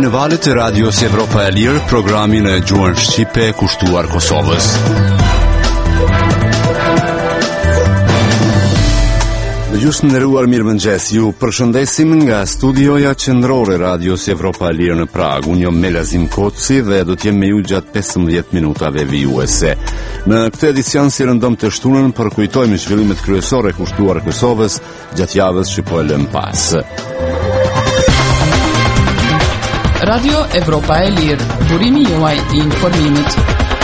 në valët e Radios Evropa e Lirë, programin e gjuhën shqipe kushtuar Kosovës. Dëgjues të nderuar, mirëmëngjes. Ju përshëndesim nga studioja qendrore Radios Evropa e Lirë në Prag. Unë jam Melazim Koci dhe do të jem me ju gjatë 15 minutave vijuese. Në këtë edicion si rëndom të shtunën përkujtojmë zhvillimet kryesore kushtuar Kosovës gjatë javës që po e lëm pas. Radio Evropa e Lirë, burimi juaj I informimit.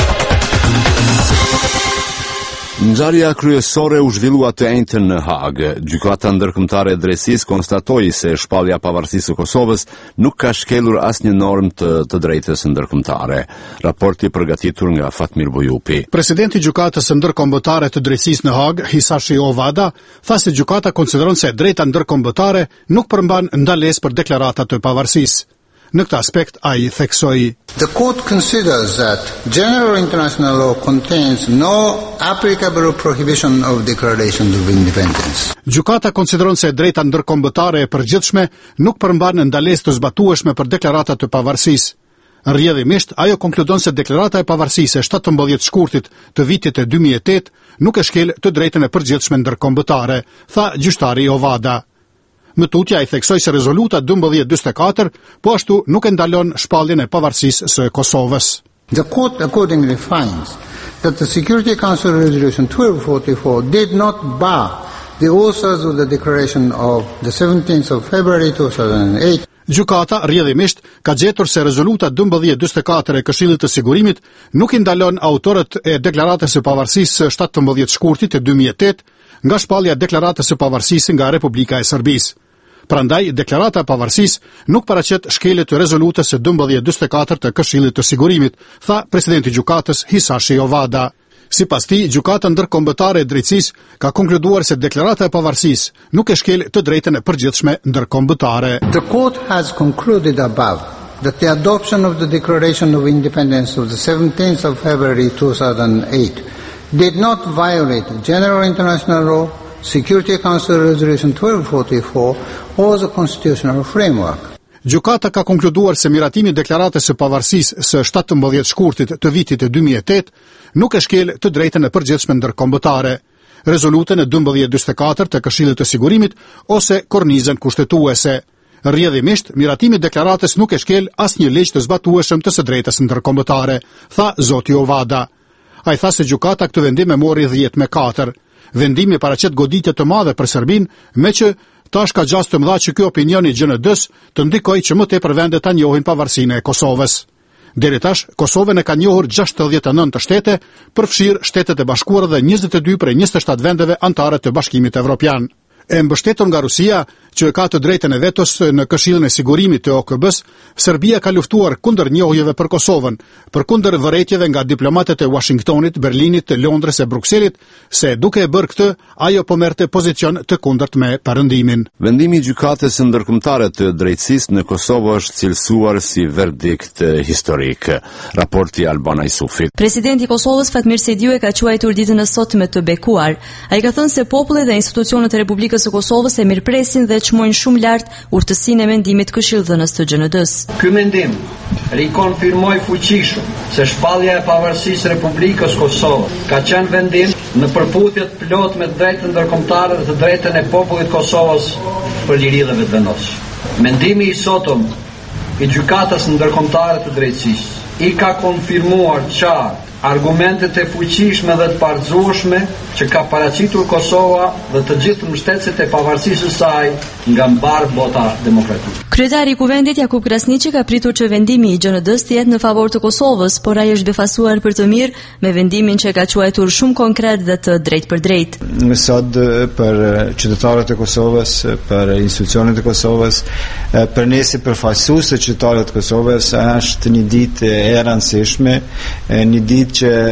Ngjarja kryesore u zhvillua të njëjtën në Hagë. Gjykata ndërkombëtare e drejtësisë konstatoi se shpallja e pavarësisë së Kosovës nuk ka shkelur asnjë normë të drejtës ndërkombëtare. Raporti përgatitur nga Fatmir Bujupi. Presidenti i Gjykatës së ndërkombëtare të drejtësisë në Hagë, Hisashi Ovada, tha se gjykata konsideron se drejta ndërkombëtare nuk përmban ndalesë për deklaratat të pavarësisë. Në këtë aspekt, ai theksoi: The court considers that general international law contains no applicable prohibition of declarations of independence. Gjykata konsideron se drejta ndërkombëtare e përgjithshme nuk përmban ndalesë të zbatueshme për deklaratat të pavarësisë. Rrjedhimisht, ajo konkludon se deklarata e pavarësisë e 17 shkurtit të vitit e 2008 nuk e shkel të drejtën e përgjithshme ndërkombëtare, tha gjyqtari Ovada. Më tutje ai theksoi se rezoluta 1244 po ashtu nuk e ndalon shpalljen e pavarësisë së Kosovës. The court accordingly finds that the Security Council Resolution 1244 did not bar the authors of the declaration of the 17th of February 2008. Gjykata rrjedhimisht ka gjetur se rezoluta 1244 e Këshillit të Sigurimit nuk I ndalon autorët e deklaratës së pavarësisë së 17 shkurtit të 2008 nga shpallja e deklaratës së pavarësisë nga Republika e Serbisë. Prandaj, deklarata e pavarësisë nuk paraqet shkelje të rezolutës së 1244 të Këshillit të Sigurimit, tha presidenti i gjykatës Hisashi Ovada. Sipas tij, gjykata ndërkombëtare e drejtësisë ka konkluduar se deklarata e pavarësisë nuk e shkel të drejtën e përgjithshme ndërkombëtare. The court has concluded above that the adoption of the Declaration of Independence of the 17th of February 2008 did not violate general international law, Security Council Resolution 1244 or the constitutional framework. Gjykata ka konkluduar se miratimi I deklaratës së pavarësisë së 17 shkurtit të vitit e 2008 nuk e shkel të drejtën e përgjithshme ndërkombëtare, rezolutën e 1244 të Këshillit të Sigurimit ose kornizën kushtetuese. Rrjedhimisht, miratimi I deklaratës nuk e shkel asnjë ligj të zbatueshëm të së drejtës ndërkombëtare, tha zoti Ovada. Ai tha se gjykata këtë vendim e mori 10-4. Vendimi paraqet goditje të madhe për Serbinë, meqë tash ka gjasë të mëdha që ky opinion I GND-s të ndikojë që më tepër vende ta njohin pavarësinë e Kosovës. Deri tash, Kosovën e ka njohur 69 shtete, përfshirë Shtetet e Bashkuara dhe 22 prej 27 vendeve anëtare të Bashkimit Evropian. E mbështetur nga Rusia, që ka të drejtën e vetos në Këshillin e Sigurimit të OKB-s, Serbia ka luftuar kundër njohjeve për Kosovën, përkundër vërejtjeve nga diplomatët e Washingtonit, Berlinit, Londrës e Brukselit, se duke e bërë këtë, ajo po merrte pozicion të kundërt me perëndimin. Vendimi I gjykatës ndërkombëtare të drejtësisë në Kosovë është cilësuar si verdikt historik. Raporti Albana Isufit. Presidenti I Kosovës Fatmir Sejdiu e ka quajtur ditën e sotme të bekuar. Ai ka thënë se populli dhe institucionet e Republikës së Kosovës e mirpresin dhe çmojnë shumë lart urtësinë e mendimit të Këshilldhënës të GND-s. Ky mendim rikonfirmoi fuqishëm se shpallja e pavarësisë së Republikës Kosovës ka qenë vendim në përputhje të plot me drejtën ndërkombëtare dhe të drejtën e popullit të Kosovës për liri dhe vetvendos. Mendimi I sotëm I gjykatës ndërkombëtare të drejtësisë I ka konfirmuar qartë argumentet e fuqishme dhe të parëzueshme që ka paraqitur Kosova dhe të gjithë mbështetësit e pavarësisë së saj nga mbar bota demokratike. Kryetari I Kuvendit Jakub Krasniqi ka pritur që vendimi I GND-s të jetë në favor të Kosovës, por ai është befasuar për të mirë me vendimin që ka quajtur shumë konkret dhe të drejtë për drejtë. Sot për qytetarët e Kosovës, për institucionet e Kosovës, për ne si përfaqësues të qytetarëve të Kosovës është një ditë e rëndësishme, një ditë që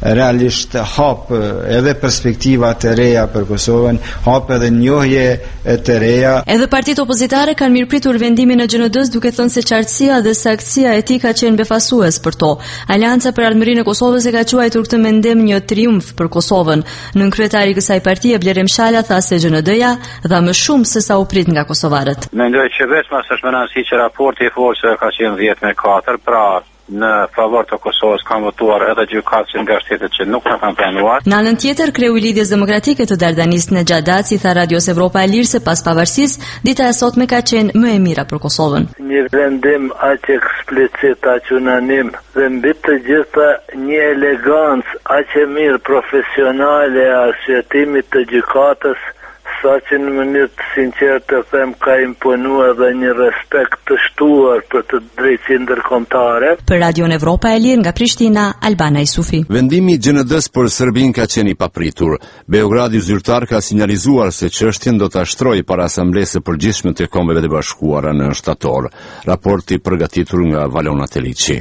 realisht hap edhe perspektiva të reja për Kosovën, hap edhe njohje të reja. Edhe partitë opozitare kanë mirëpritur vendimin e GND-s duke thënë se qartësia dhe saktësia e tij ka qenë befasues për to. Aleanca për Ardhmërinë e Kosovës e ka quajtur këtë mendim një triumf për Kosovën. Nën kryetari i kësaj partie Blerem Shala tha se GND-ja dha më shumë se sa u prit nga kosovarët. Mendoj që vetëm s'është më rëndësi që raporti i forcëve ka qenë 10-4, pra në favor të Kosovës kanë votuar edhe gjykatësit nga shtetet që nuk kanë planuar. Në anën tjetër, kreu i Lidhjes Demokratike të Dardanis Nedjad Daci tha Radios Evropa e Lirë se pas pavarësisë, dita e sotme ka qenë më e mira për Kosovën. Një vendim aq eksplicit, aq unanim dhe mbi të gjitha një elegancë aq e mirë profesionale e arsyetimit të gjykatës, sa që në mënyrë të sinqertë të them ka imponuar dhe një respekt të shtuar për të drejtësinë ndërkombëtare. Për Radion Evropa e Lirë nga Prishtina, Albana Isufi. Vendimi i GND-s për Serbinë ka qenë i papritur. Beogradi zyrtar ka sinjalizuar se çështjen do ta shtrojë para Asamblesë së Përgjithshme të Kombeve të Bashkuara në shtator. Raporti përgatitur nga Valona Teliçi.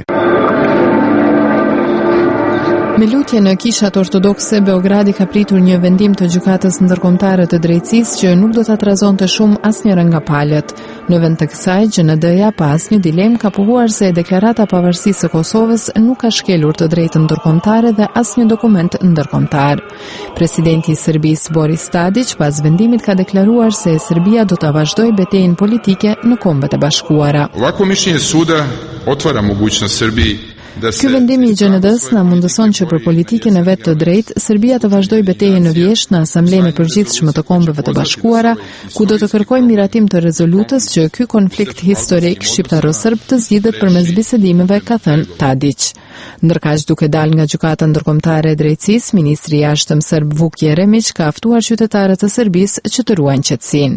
Me lutje në kishat ortodokse, Beogradi ka pritur një vendim të gjykatës ndërkombëtare të drejtësisë që nuk do ta trazonte shumë asnjëra nga palët. Në vend të kësaj, GND-ja pa asnjë dilemë ka pohuar se deklarata pavarësisë së Kosovës nuk ka shkelur të drejtën ndërkombëtare dhe asnjë dokument ndërkombëtar. Presidenti i Serbisë Boris Tadić pas vendimit ka deklaruar se Serbia do ta vazhdojë betejën politike në Kombet e Bashkuara. Ovakvo mišljenje suda otvara mogućnost Srbiji. Ky vendim i GND-s na mundëson që për politikën e vet të drejtë Serbia të vazhdojë betejën në vjesht në Asamblenë e Përgjithshme të Kombeve të Bashkuara, ku do të kërkojë miratim të rezolutës që ky konflikt historik shqiptaro-serb të zgjidhet përmes bisedimeve, ka thënë Tadić. Ndërkaq duke dalë nga gjykata ndërkombëtare e drejtësisë, ministri i jashtëm serb Vuk Jeremić ka ftuar qytetarët e Serbisë që të ruajnë qetësinë.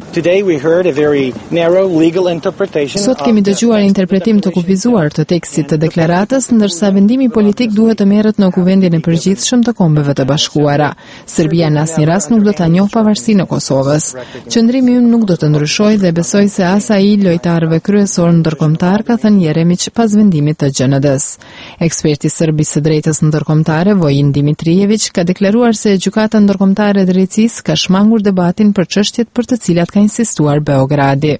Sot kemi dëgjuar interpretim të kufizuar të tekstit të deklaratës, ndërsa vendimi politik duhet të merret në Kuvendin e Përgjithshëm të Kombeve të Bashkuara. Serbia në asnjë rast nuk do ta njohë pavarësinë e Kosovës. Qëndrimi ynë nuk do të ndryshojë dhe besoj se as ai lojtarëve kryesor ndërkombëtar, ka thënë Jeremić pas vendimit të GND-s. Eksperti serb i së drejtës ndërkombëtare Vojin Dimitrijević ka deklaruar se gjykata ndërkombëtare e drejtësisë ka shmangur debatin për çështjet për të cilat ka insistuar Beogradi.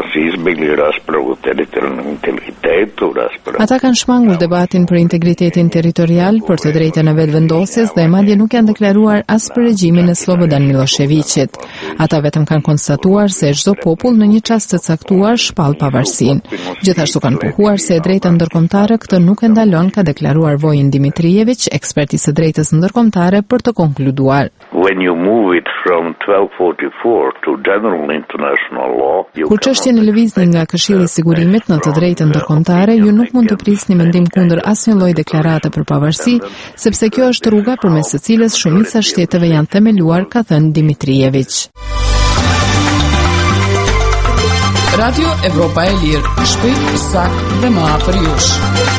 Ata kanë shmangur debatin për integritetin territorial, për të drejtën e vetëvendosjes dhe madje nuk janë deklaruar as për regjimin e Slobodan Miloševićit. Ata vetëm kanë konstatuar se çdo popull në një çast të caktuar shpall pavarësinë. Gjithashtu kanë pohuar se e drejta ndërkombëtare këtë nuk e ndalon, ka deklaruar Vojin Dimitrijević, ekspert i së drejtës ndërkombëtare, për të konkluduar. Kur çështjen e lëvizni nga Këshilli i Sigurimit në të drejtën ndërkombëtare, ju nuk mund të prisni mendim kundër asnjë lloj deklarate për pavarësi, sepse kjo është rruga përmes së cilës shumica shteteve janë themeluar, ka thënë Dimitrijević. Radio Evropa e Lirë, shpejt, saktë dhe më afër jush.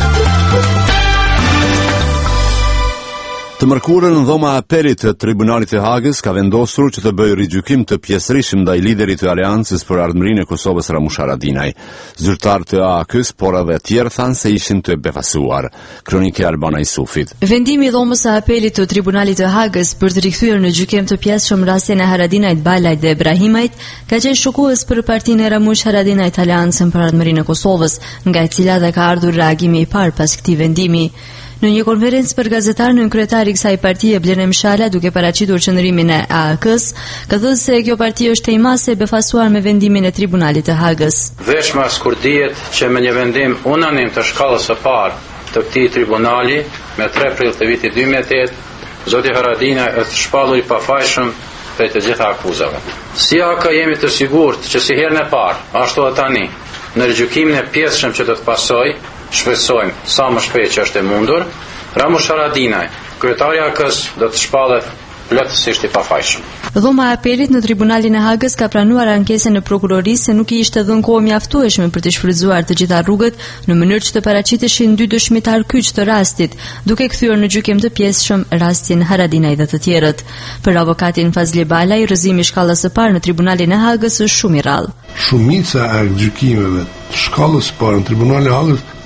Të mërkurën në dhoma apelit të Tribunalit të Hagës ka vendosur që të bëjë rigjykim të pjesërisht ndaj liderit të Aleancës për Ardhmërinë e Kosovës Ramush Haradinaj. Zyrtarët të AAK-s, por edhe tjerë thanë se ishin të befasuar. Kronike Albana Isufit. Vendimi i dhomës së apelit të Tribunalit të Hagës për të rikthyer në gjykim të pjesëshëm rastin e Haradinajt, Balajt dhe Ibrahimajt ka qenë shokues për partinë e Ramush Haradinajt, Aleancën për Ardhmërinë e Kosovës, nga e cila dhe ka ardhur reagimi i parë pas këtij vendimi. Në një konferencë për gazetar, nën kryetari i kësaj partie Blerem Shala, duke paraqitur qëndrimin e AAK-s, ka thënë se kjo parti është tejmase e befasuar me vendimin e Tribunalit të Hagës. Veshmas kur dihet që me një vendim unanim të shkallës së parë të këtij tribunali, me 3 prill të vitit 2008, zoti Haradinaj është shpallur i pafajshëm prej të gjitha akuzave. Si AAK jemi të sigurt që si herën e parë, ashtu edhe tani, në gjykimin e pjesëshëm që do të pasojë, shpresojmë sa më shpejt që është e mundur, Ramush Haradinaj, kryetari i AAK-s, do të shpallet plotësisht i pafajshëm. Dhoma e apelit në Tribunalin e Hagës ka pranuar ankesën e prokurorisë se nuk i ishte dhënë kohë mjaftueshme për të shfrytzuar të gjitha rrugët në mënyrë që të paraqiteshin 2 dëshmitar kyç të rastit, duke kthyer në gjykim të pjesëshëm rastin Haradinaj dhe të tjerët. Për avokatin Fazli Balaj, rrëzimi i shkallës së parë në Tribunalin e Hagës është shumë i rrallë. Shumica e gjykimeve të shkallës së parë në Tribunalin e Hagës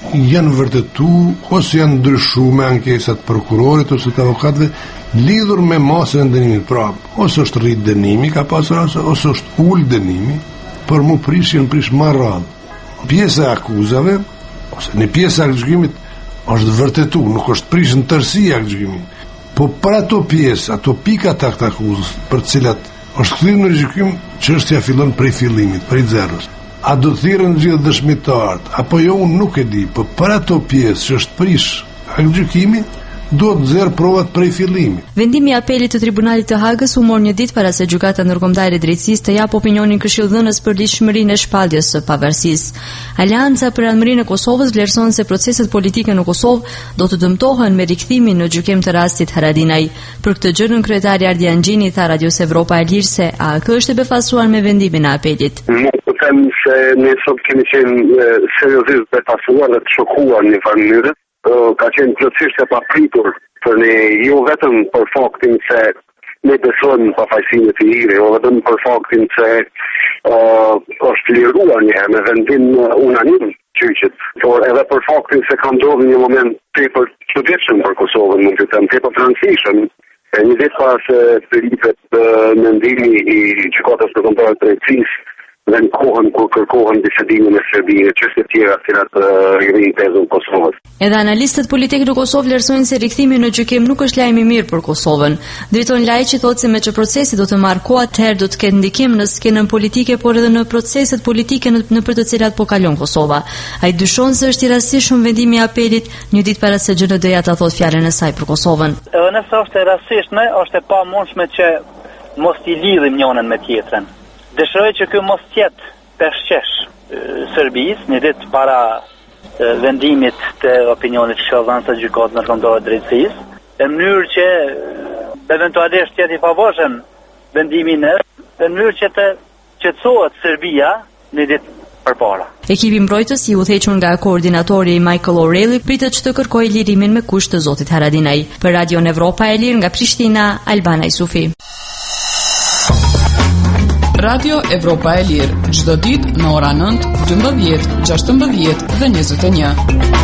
janë vërtetu ose janë ndryshuar me ankesat prokurorit ose të avokatëve lidhur me masën e dënimit. Pra, ose është rrit dënimi, ka pasur ose është ul dënimi, për mu prish më radhë. Pjesa e akuzave ose në pjesa e gjykimit është vërtetu, nuk është prish në tërësi e gjykimit. Po për ato pjesë, ato pika të akuzës, për cilat është kthyer në gjykim, çështja fillon prej fillimit, prej zerës. A do të thirrën gjithë dëshmitarët, apo jo, unë nuk e di, po për ato pjesë që është prish gjykimi, duhet zerë provat prej fillimit. Vendimi i apelit të Tribunalit të Hagës u mor një ditë para se Gjykata Ndërkombëtare e Drejtësisë të japë opinionin këshilldhënës për ligjshmërinë e shpalljes së pavarësisë. Aleanca për Randëmërinë e Kosovës vlerëson se proceset politike në Kosovë do të dëmtohen me rikthimin në gjykim të rastit Haradinaj. Për këtë gjë, kryetari Ardi Angjini tha Radios Evropa e Lirë se AK është e befasuar me vendimin e apelit. Nuk them se ne sot kemi qenë seriozisht befasuar dhe të shokuar në një farë mënyrë. Ka qenë plotësisht e papritur për ne, jo vetëm për faktin se ne besojmë pafajësinë e tij, jo vetëm për faktin se është liruar një herë me vendim unanim gjyqit, por edhe për faktin se ka ndodhur një moment tepër çuditshëm për Kosovën, mund të them tepër rëndësishëm. Një ditë pas rritet mendimi i Gjykatës Ndërkombëtare të Drejtësisë dhe në kohën kur kërkohen bisedimin e Serbisë, çështje të tjera cilat i rrin pezën Kosovës. Edhe analistët politikë në Kosovë vlerësojnë se rikthimi në gjykim nuk është lajm i mirë për Kosovën. Drejton Lajçi thotë se me që procesi do të marrë kohë, atëherë do të ketë ndikim në skenën politike, por edhe në proceset politike nëpër të cilat po kalon Kosova. Ai dyshon se është i rastishëm vendimi i apelit një ditë para se GND-ja ta thotë fjalën e saj për Kosovën. Edhe nëse është e rastishme, është e pamundshme që mos i lidhim njërin me tjetrën. Dëshiroj që kjo mos tjetë peshqesh Serbisë, një ditë para vendimit të opinionit këshillëdhënës të Gjykatës Ndërkombëtare të Drejtësisë, në mënyrë që eventualisht tjetë i favorshëm vendimin në mënyrë që të qetësohet Serbia një ditë përpara. Ekipi mbrojtës i udhëhequr nga koordinatori Michael O'Reilly pritet që të kërkojë lirimin me kusht të zotit Haradinaj. Për Radion Evropa e Lirë nga Prishtina, Albana Isufi. Radio Evropa e Lirë, çdo ditë në ora 9, 12, 16 dhe 21.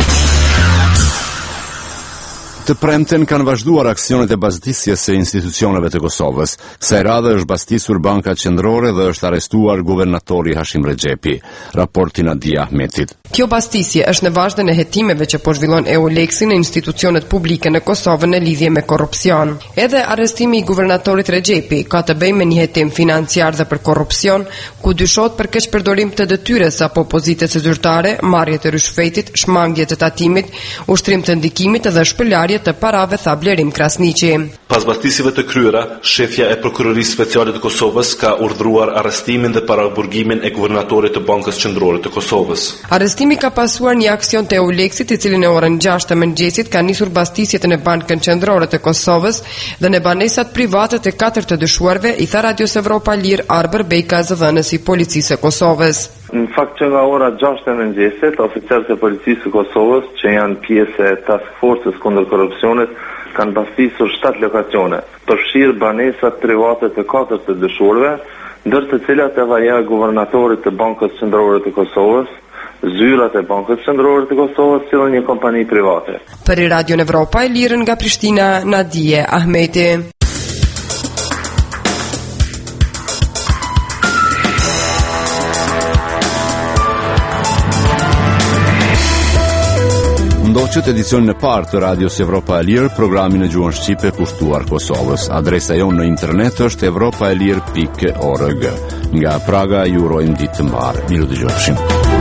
Të premten kanë vazhduar aksionet e baztisjes së institucioneve të Kosovës. Kësaj radhe është baztisur Banka Qendrore dhe është arrestuar guvernatori Hashim Rexhepi. Raporti Nadia Ahmetit. Kjo bastisje është në vazhdën e hetimeve që po zhvillon EULEX-i në institucionet publike në Kosovë në lidhje me korrupsion. Edhe arrestimi i guvernatorit Rexhepi ka të bëjë me një hetim financiar dhe për korrupsion, ku dyshohet për keqpërdorim të detyres apo pozite zyrtare, marrje të rishfetit, shmangje të tatimit, ushtrim të ndikimit dhe shpëlarje të parave, tha Blerim Krasniqi. Pas bastisjeve të kryera, shefja e Prokurorisë Speciale të Kosovës ka urdhëruar arrestimin dhe paraburgimin e guvernatorit të Bankës Qendrore të Kosovës. Arrestimi ka pasuar një aksion të EULEX-it, i cili në orën 6 të mëngjesit ka nisur bastisjet në Bankën Qendrore të Kosovës dhe në banesat private të 4 të dyshuarve, i tha Radios Evropa Lirë Arber Bejka, zëdhënësi i Policisë së Kosovës. Në fakt që nga ora 6 të mëngjesit, oficerët e Policisë së Kosovës, që janë pjesë e Task Force-s kundër korrupsionit, kanë bastisur 7 lokacione, përfshirë banesat private të 4 të dyshuarve, ndër të cilat e vaja guvernatorit të Bankës Qendrore të Kosovës, zyrat e Bankës Qendrore të Kosovës, si dhe një kompani private. Për Radio Evropa e Lirë nga Prishtina, Nadije Ahmeti. Ndoqët edicionin e parë të Radios Evropa e Lirë, programin e gjuhën shqipe kushtuar Kosovës. Adresa jonë në internet është evropaelir.org. Nga Praga ju urojmë ditë të mbarë. Miru dëgjofshim.